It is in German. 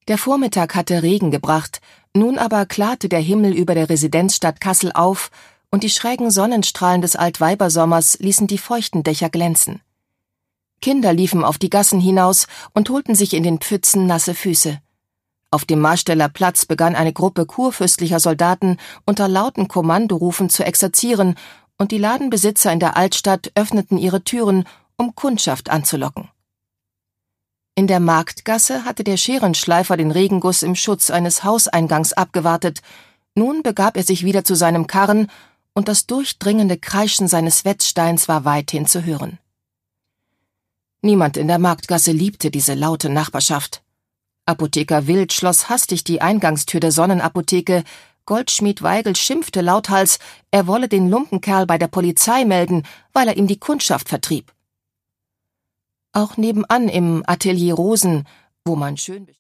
Der Vormittag hatte Regen gebracht, nun aber klarte der Himmel über der Residenzstadt Kassel auf und die schrägen Sonnenstrahlen des Altweibersommers ließen die feuchten Dächer glänzen. Kinder liefen auf die Gassen hinaus und holten sich in den Pfützen nasse Füße. Auf dem Marsteller Platz begann eine Gruppe kurfürstlicher Soldaten unter lauten Kommandorufen zu exerzieren, und die Ladenbesitzer in der Altstadt öffneten ihre Türen, um Kundschaft anzulocken. In der Marktgasse hatte der Scherenschleifer den Regenguss im Schutz eines Hauseingangs abgewartet. Nun begab er sich wieder zu seinem Karren, und das durchdringende Kreischen seines Wetzsteins war weithin zu hören. Niemand in der Marktgasse liebte diese laute Nachbarschaft. Apotheker Wild schloss hastig die Eingangstür der Sonnenapotheke, Goldschmied Weigel schimpfte lauthals, er wolle den Lumpenkerl bei der Polizei melden, weil er ihm die Kundschaft vertrieb. Auch nebenan im Atelier Rosen, wo man schön